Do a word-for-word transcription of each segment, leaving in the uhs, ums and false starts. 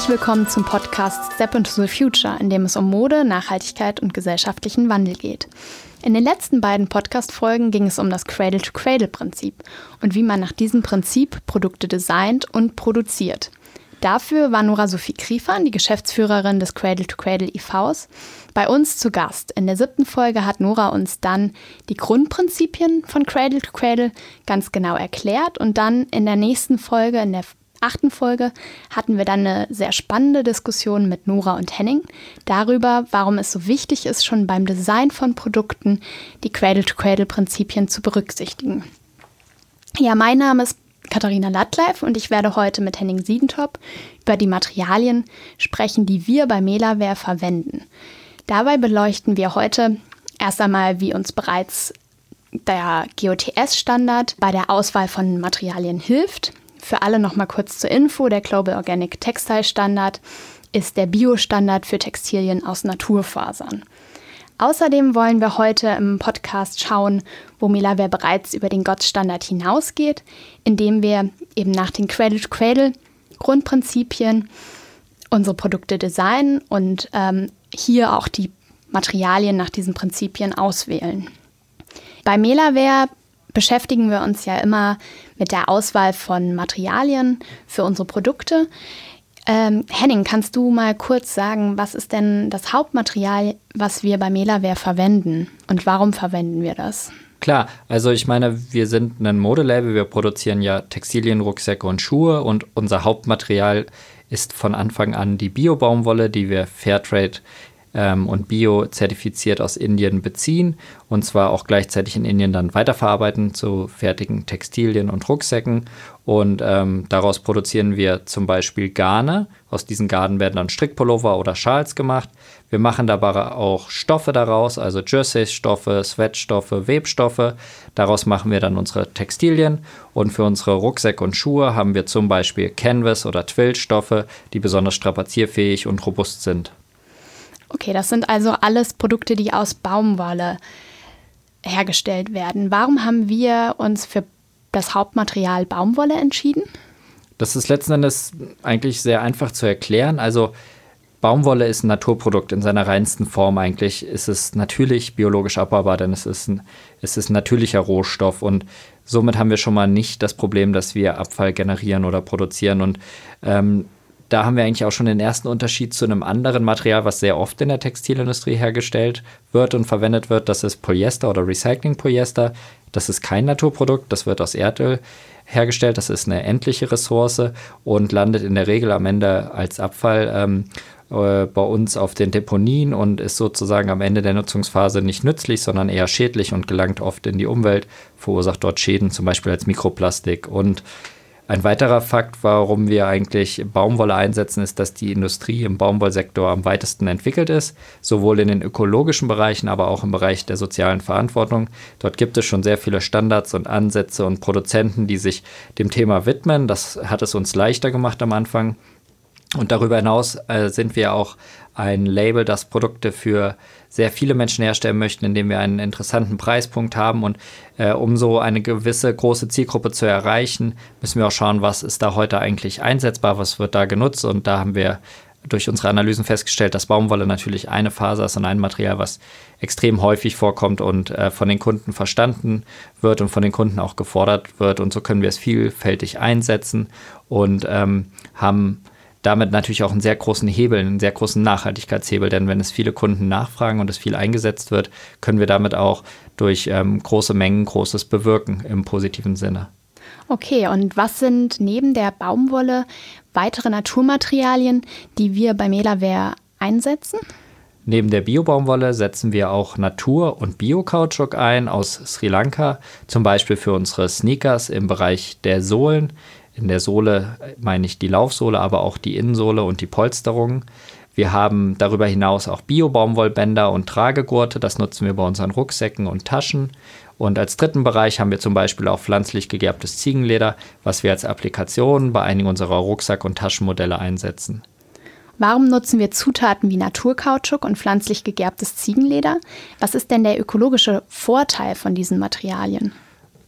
Herzlich willkommen zum Podcast Step into the Future, in dem es um Mode, Nachhaltigkeit und gesellschaftlichen Wandel geht. In den letzten beiden Podcast-Folgen ging es um das Cradle-to-Cradle-Prinzip und wie man nach diesem Prinzip Produkte designt und produziert. Dafür war Nora Sophie Kriefan, die Geschäftsführerin des Cradle-to-Cradle e Vs, bei uns zu Gast. In der siebten Folge hat Nora uns dann die Grundprinzipien von Cradle-to-Cradle ganz genau erklärt und dann in der nächsten Folge, in der achten Folge, hatten wir dann eine sehr spannende Diskussion mit Nora und Henning darüber, warum es so wichtig ist, schon beim Design von Produkten die Cradle-to-Cradle-Prinzipien zu berücksichtigen. Ja, mein Name ist Katharina Lattleif und ich werde heute mit Henning Siedentop über die Materialien sprechen, die wir bei Melawear verwenden. Dabei beleuchten wir heute erst einmal, wie uns bereits der G O T S-Standard bei der Auswahl von Materialien hilft. Für alle nochmal kurz zur Info, der Global Organic Textile Standard ist der Bio-Standard für Textilien aus Naturfasern. Außerdem wollen wir heute im Podcast schauen, wo Melawear bereits über den G O T S-Standard hinausgeht, indem wir eben nach den Cradle-to-Cradle-Grundprinzipien unsere Produkte designen und ähm, hier auch die Materialien nach diesen Prinzipien auswählen. Bei Melawear beschäftigen wir uns ja immer mit der Auswahl von Materialien für unsere Produkte. Ähm, Henning, kannst du mal kurz sagen, was ist denn das Hauptmaterial, was wir bei Melawear verwenden und warum verwenden wir das? Klar, also ich meine, wir sind ein Modelabel, wir produzieren ja Textilien, Rucksäcke und Schuhe und unser Hauptmaterial ist von Anfang an die Bio-Baumwolle, die wir Fairtrade ähm, und Bio-zertifiziert aus Indien beziehen und zwar auch gleichzeitig in Indien dann weiterverarbeiten zu fertigen Textilien und Rucksäcken. Und ähm, daraus produzieren wir zum Beispiel Garne. Aus diesen Garnen werden dann Strickpullover oder Schals gemacht. Wir machen dabei auch Stoffe daraus, also Jerseys-Stoffe, Sweatstoffe, Webstoffe. Daraus machen wir dann unsere Textilien. Und für unsere Rucksäcke und Schuhe haben wir zum Beispiel Canvas- oder Twill-Stoffe, die besonders strapazierfähig und robust sind. Okay, das sind also alles Produkte, die aus Baumwolle hergestellt werden. Warum haben wir uns für das Hauptmaterial Baumwolle entschieden? Das ist letzten Endes eigentlich sehr einfach zu erklären. Also Baumwolle ist ein Naturprodukt in seiner reinsten Form eigentlich. Es ist natürlich biologisch abbaubar, denn es ist ein, es ist ein natürlicher Rohstoff und somit haben wir schon mal nicht das Problem, dass wir Abfall generieren oder produzieren. Und ähm, da haben wir eigentlich auch schon den ersten Unterschied zu einem anderen Material, was sehr oft in der Textilindustrie hergestellt wird und verwendet wird. Das ist Polyester oder Recycling-Polyester. Das ist kein Naturprodukt, das wird aus Erdöl hergestellt. Das ist eine endliche Ressource und landet in der Regel am Ende als Abfall ähm, äh, bei uns auf den Deponien und ist sozusagen am Ende der Nutzungsphase nicht nützlich, sondern eher schädlich und gelangt oft in die Umwelt, verursacht dort Schäden, zum Beispiel als Mikroplastik. Und ein weiterer Fakt, warum wir eigentlich Baumwolle einsetzen, ist, dass die Industrie im Baumwollsektor am weitesten entwickelt ist, sowohl in den ökologischen Bereichen, aber auch im Bereich der sozialen Verantwortung. Dort gibt es schon sehr viele Standards und Ansätze und Produzenten, die sich dem Thema widmen. Das hat es uns leichter gemacht am Anfang. Und darüber hinaus äh, sind wir auch ein Label, das Produkte für sehr viele Menschen herstellen möchten, indem wir einen interessanten Preispunkt haben. Und äh, um so eine gewisse große Zielgruppe zu erreichen, müssen wir auch schauen, was ist da heute eigentlich einsetzbar, was wird da genutzt. Und da haben wir durch unsere Analysen festgestellt, dass Baumwolle natürlich eine Faser ist und ein Material, was extrem häufig vorkommt und äh, von den Kunden verstanden wird und von den Kunden auch gefordert wird. Und so können wir es vielfältig einsetzen und ähm, haben damit natürlich auch einen sehr großen Hebel, einen sehr großen Nachhaltigkeitshebel, denn wenn es viele Kunden nachfragen und es viel eingesetzt wird, können wir damit auch durch ähm, große Mengen Großes bewirken im positiven Sinne. Okay, und was sind neben der Baumwolle weitere Naturmaterialien, die wir bei Melawear einsetzen? Neben der Bio-Baumwolle setzen wir auch Natur- und Bio-Kautschuk ein aus Sri Lanka, zum Beispiel für unsere Sneakers im Bereich der Sohlen. In der Sohle meine ich die Laufsohle, aber auch die Innensohle und die Polsterung. Wir haben darüber hinaus auch Bio-Baumwollbänder und Tragegurte. Das nutzen wir bei unseren Rucksäcken und Taschen. Und als dritten Bereich haben wir zum Beispiel auch pflanzlich gegerbtes Ziegenleder, was wir als Applikation bei einigen unserer Rucksack- und Taschenmodelle einsetzen. Warum nutzen wir Zutaten wie Naturkautschuk und pflanzlich gegerbtes Ziegenleder? Was ist denn der ökologische Vorteil von diesen Materialien?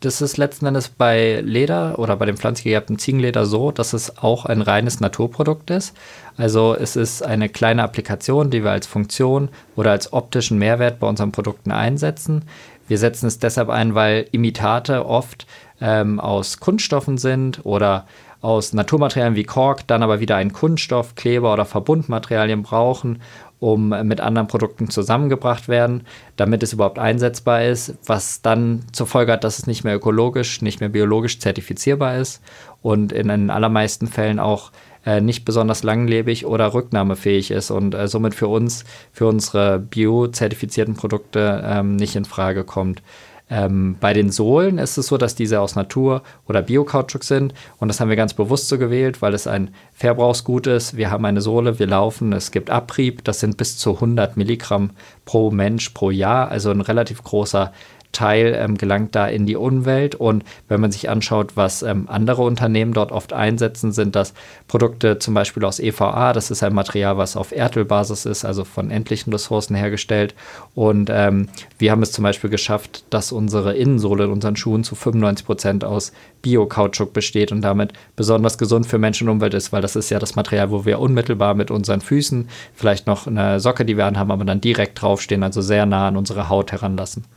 Das ist letzten Endes bei Leder oder bei dem pflanzlich gegerbten Ziegenleder so, dass es auch ein reines Naturprodukt ist. Also es ist eine kleine Applikation, die wir als Funktion oder als optischen Mehrwert bei unseren Produkten einsetzen. Wir setzen es deshalb ein, weil Imitate oft ähm, aus Kunststoffen sind oder aus Naturmaterialien wie Kork, dann aber wieder einen Kunststoff, Kleber oder Verbundmaterialien brauchen, um mit anderen Produkten zusammengebracht werden, damit es überhaupt einsetzbar ist, was dann zur Folge hat, dass es nicht mehr ökologisch, nicht mehr biologisch zertifizierbar ist und in den allermeisten Fällen auch äh, nicht besonders langlebig oder rücknahmefähig ist und äh, somit für uns, für unsere biozertifizierten Produkte ähm, nicht in Frage kommt. Ähm, bei den Sohlen ist es so, dass diese aus Natur- oder Bio-Kautschuk sind und das haben wir ganz bewusst so gewählt, weil es ein Verbrauchsgut ist. Wir haben eine Sohle, wir laufen, es gibt Abrieb, das sind bis zu hundert Milligramm pro Mensch pro Jahr, also ein relativ großer Teil ähm, gelangt da in die Umwelt und wenn man sich anschaut, was ähm, andere Unternehmen dort oft einsetzen, sind das Produkte zum Beispiel aus E V A, das ist ein Material, was auf Erdölbasis ist, also von endlichen Ressourcen hergestellt und ähm, wir haben es zum Beispiel geschafft, dass unsere Innensohle in unseren Schuhen zu fünfundneunzig Prozent aus Bio-Kautschuk besteht und damit besonders gesund für Mensch und Umwelt ist, weil das ist ja das Material, wo wir unmittelbar mit unseren Füßen, vielleicht noch eine Socke, die wir anhaben, aber dann direkt draufstehen, also sehr nah an unsere Haut heranlassen.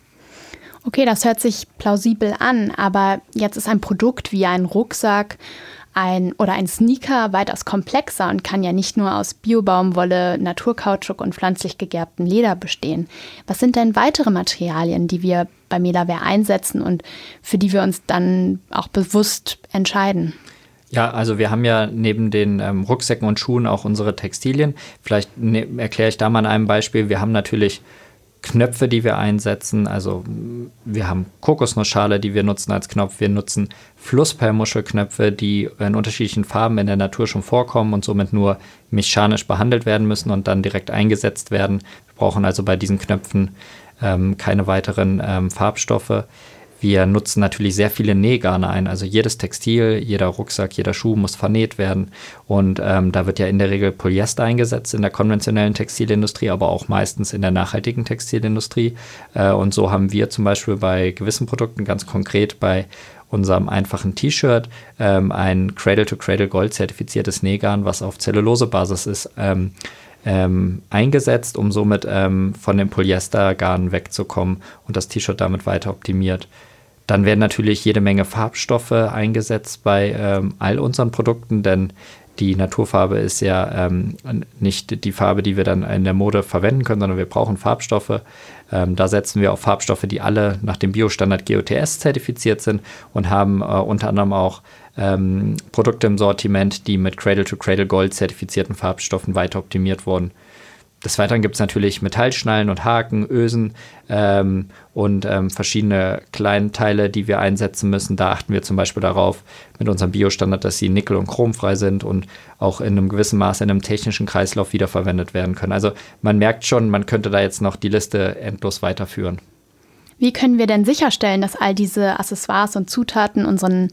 Okay, das hört sich plausibel an, aber jetzt ist ein Produkt wie ein Rucksack ein, oder ein Sneaker weitaus komplexer und kann ja nicht nur aus Biobaumwolle, Naturkautschuk und pflanzlich gegerbtem Leder bestehen. Was sind denn weitere Materialien, die wir bei Melawear einsetzen und für die wir uns dann auch bewusst entscheiden? Ja, also wir haben ja neben den ähm, Rucksäcken und Schuhen auch unsere Textilien. Vielleicht ne, erkläre ich da mal an einem Beispiel. Wir haben natürlich Knöpfe, die wir einsetzen. Also wir haben Kokosnussschale, die wir nutzen als Knopf. Wir nutzen Flussperlmuschelknöpfe, die in unterschiedlichen Farben in der Natur schon vorkommen und somit nur mechanisch behandelt werden müssen und dann direkt eingesetzt werden. Wir brauchen also bei diesen Knöpfen ähm, keine weiteren ähm, Farbstoffe. Wir nutzen natürlich sehr viele Nähgarne ein. Also jedes Textil, jeder Rucksack, jeder Schuh muss vernäht werden. Und ähm, da wird ja in der Regel Polyester eingesetzt in der konventionellen Textilindustrie, aber auch meistens in der nachhaltigen Textilindustrie. Äh, und so haben wir zum Beispiel bei gewissen Produkten, ganz konkret bei unserem einfachen T-Shirt, ähm, ein Cradle-to-Cradle Gold zertifiziertes Nähgarn, was auf Zellulosebasis ist, ähm, Ähm, eingesetzt, um somit ähm, von dem Polyestergarn wegzukommen und das T-Shirt damit weiter optimiert. Dann werden natürlich jede Menge Farbstoffe eingesetzt bei ähm, all unseren Produkten, denn die Naturfarbe ist ja ähm, nicht die Farbe, die wir dann in der Mode verwenden können, sondern wir brauchen Farbstoffe. Ähm, da setzen wir auf Farbstoffe, die alle nach dem Biostandard G O T S zertifiziert sind und haben äh, unter anderem auch ähm, Produkte im Sortiment, die mit Cradle-to-Cradle Gold zertifizierten Farbstoffen weiter optimiert wurden. Des Weiteren gibt es natürlich Metallschnallen und Haken, Ösen ähm, und ähm, verschiedene Kleinteile, die wir einsetzen müssen. Da achten wir zum Beispiel darauf mit unserem Biostandard, dass sie nickel- und chromfrei sind und auch in einem gewissen Maße in einem technischen Kreislauf wiederverwendet werden können. Also man merkt schon, man könnte da jetzt noch die Liste endlos weiterführen. Wie können wir denn sicherstellen, dass all diese Accessoires und Zutaten unseren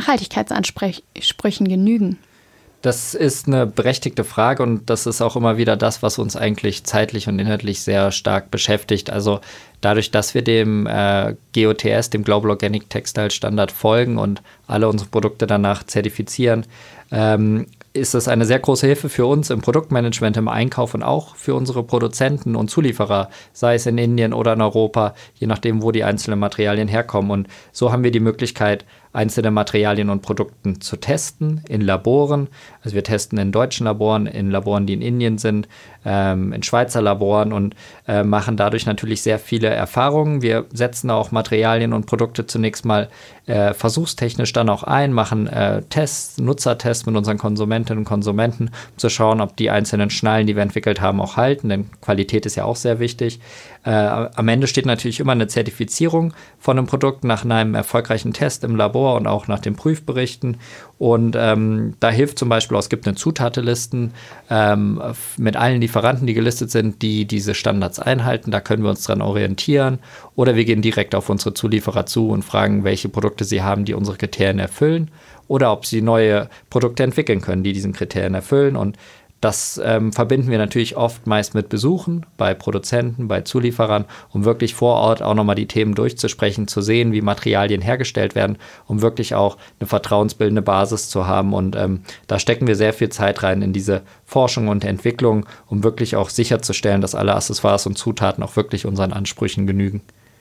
Nachhaltigkeitsansprüchen genügen? Das ist eine berechtigte Frage und das ist auch immer wieder das, was uns eigentlich zeitlich und inhaltlich sehr stark beschäftigt. Also dadurch, dass wir dem äh, G O T S, dem Global Organic Textile Standard folgen und alle unsere Produkte danach zertifizieren, ähm, ist das eine sehr große Hilfe für uns im Produktmanagement, im Einkauf und auch für unsere Produzenten und Zulieferer, sei es in Indien oder in Europa, je nachdem, wo die einzelnen Materialien herkommen. Und so haben wir die Möglichkeit, einzelne Materialien und Produkten zu testen in Laboren. Also wir testen in deutschen Laboren, in Laboren, die in Indien sind, ähm, in Schweizer Laboren und äh, machen dadurch natürlich sehr viele Erfahrungen. Wir setzen auch Materialien und Produkte zunächst mal äh, versuchstechnisch dann auch ein, machen äh, Tests, Nutzertests mit unseren Konsumentinnen und Konsumenten, um zu schauen, ob die einzelnen Schnallen, die wir entwickelt haben, auch halten, denn Qualität ist ja auch sehr wichtig. Äh, am Ende steht natürlich immer eine Zertifizierung von einem Produkt nach einem erfolgreichen Test im Labor und auch nach den Prüfberichten. Und ähm, da hilft zum Beispiel auch, es gibt eine Zutatenlisten ähm, mit allen Lieferanten, die gelistet sind, die diese Standards einhalten. Da können wir uns dran orientieren. Oder wir gehen direkt auf unsere Zulieferer zu und fragen, welche Produkte sie haben, die unsere Kriterien erfüllen. Oder ob sie neue Produkte entwickeln können, die diesen Kriterien erfüllen. Und Das ähm, verbinden wir natürlich oft meist mit Besuchen bei Produzenten, bei Zulieferern, um wirklich vor Ort auch nochmal die Themen durchzusprechen, zu sehen, wie Materialien hergestellt werden, um wirklich auch eine vertrauensbildende Basis zu haben. Und ähm, da stecken wir sehr viel Zeit rein in diese Forschung und Entwicklung, um wirklich auch sicherzustellen, dass alle Accessoires und Zutaten auch wirklich unseren Ansprüchen genügen.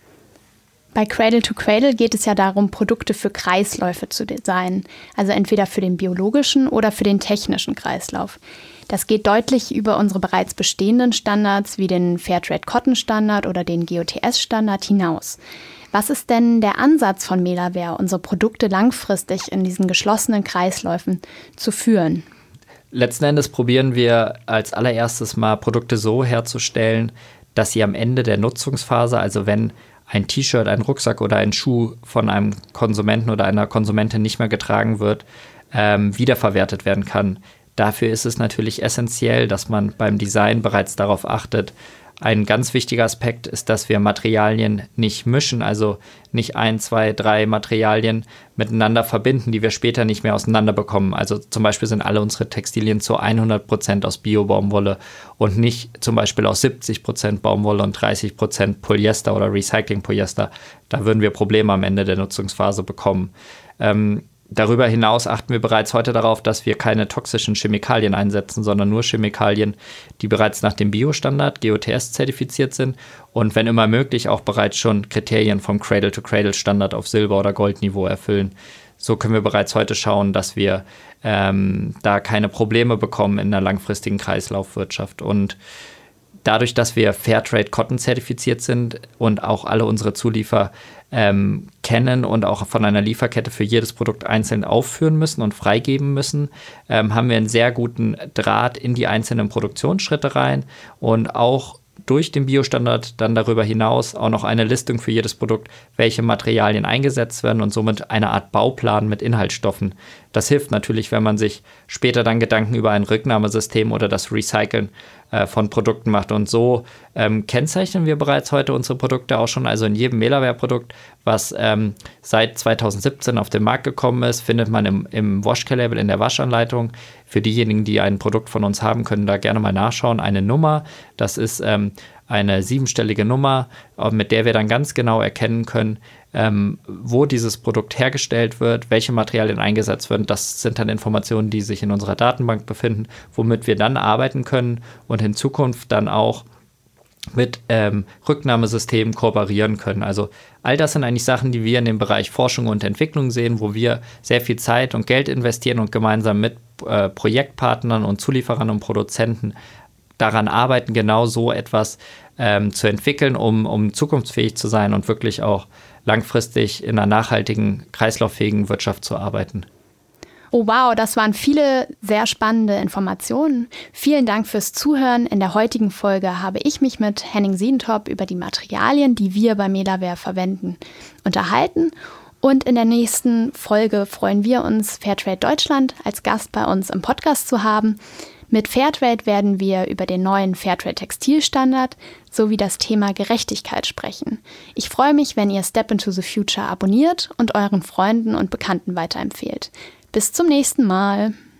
Bei Cradle to Cradle geht es ja darum, Produkte für Kreisläufe zu designen, also entweder für den biologischen oder für den technischen Kreislauf. Das geht deutlich über unsere bereits bestehenden Standards wie den Fairtrade Cotton Standard oder den G O T S-Standard hinaus. Was ist denn der Ansatz von Melawear, unsere Produkte langfristig in diesen geschlossenen Kreisläufen zu führen? Letzten Endes probieren wir als allererstes mal Produkte so herzustellen, dass sie am Ende der Nutzungsphase, also wenn ein T-Shirt, ein Rucksack oder ein Schuh von einem Konsumenten oder einer Konsumentin nicht mehr getragen wird, ähm, wiederverwertet werden kann. Dafür ist es natürlich essentiell, dass man beim Design bereits darauf achtet. Ein ganz wichtiger Aspekt ist, dass wir Materialien nicht mischen, also nicht ein, zwei, drei Materialien miteinander verbinden, die wir später nicht mehr auseinander bekommen. Also zum Beispiel sind alle unsere Textilien zu hundert Prozent aus Bio-Baumwolle und nicht zum Beispiel aus siebzig Prozent Baumwolle und dreißig Prozent Polyester oder Recycling-Polyester. Da würden wir Probleme am Ende der Nutzungsphase bekommen. Ähm, Darüber hinaus achten wir bereits heute darauf, dass wir keine toxischen Chemikalien einsetzen, sondern nur Chemikalien, die bereits nach dem Bio-Standard G O T S zertifiziert sind und wenn immer möglich auch bereits schon Kriterien vom Cradle-to-Cradle-Standard auf Silber- oder Goldniveau erfüllen. So können wir bereits heute schauen, dass wir ähm, da keine Probleme bekommen in der langfristigen Kreislaufwirtschaft. Und dadurch, dass wir Fairtrade Cotton zertifiziert sind und auch alle unsere Zulieferer ähm, kennen und auch von einer Lieferkette für jedes Produkt einzeln aufführen müssen und freigeben müssen, ähm, haben wir einen sehr guten Draht in die einzelnen Produktionsschritte rein und auch durch den Biostandard dann darüber hinaus auch noch eine Listung für jedes Produkt, welche Materialien eingesetzt werden und somit eine Art Bauplan mit Inhaltsstoffen. Das hilft natürlich, wenn man sich später dann Gedanken über ein Rücknahmesystem oder das Recyceln äh, von Produkten macht. Und so ähm, kennzeichnen wir bereits heute unsere Produkte auch schon. Also in jedem Melawear-Produkt, was ähm, seit zweitausendsiebzehn auf den Markt gekommen ist, findet man im, im Washcare-Label in der Waschanleitung. Für diejenigen, die ein Produkt von uns haben, können da gerne mal nachschauen. Eine Nummer, das ist ähm, eine siebenstellige Nummer, mit der wir dann ganz genau erkennen können, ähm, wo dieses Produkt hergestellt wird, welche Materialien eingesetzt werden. Das sind dann Informationen, die sich in unserer Datenbank befinden, womit wir dann arbeiten können und in Zukunft dann auch mit ähm, Rücknahmesystemen kooperieren können. Also all das sind eigentlich Sachen, die wir in dem Bereich Forschung und Entwicklung sehen, wo wir sehr viel Zeit und Geld investieren und gemeinsam mit äh, Projektpartnern und Zulieferern und Produzenten daran arbeiten, genau so etwas ähm, zu entwickeln, um, um zukunftsfähig zu sein und wirklich auch langfristig in einer nachhaltigen, kreislauffähigen Wirtschaft zu arbeiten. Oh wow, das waren viele sehr spannende Informationen. Vielen Dank fürs Zuhören. In der heutigen Folge habe ich mich mit Henning Siedentop über die Materialien, die wir bei Melawear verwenden, unterhalten. Und in der nächsten Folge freuen wir uns, Fairtrade Deutschland als Gast bei uns im Podcast zu haben. Mit Fairtrade werden wir über den neuen Fairtrade Textilstandard sowie das Thema Gerechtigkeit sprechen. Ich freue mich, wenn ihr Step into the Future abonniert und euren Freunden und Bekannten weiterempfehlt. Bis zum nächsten Mal.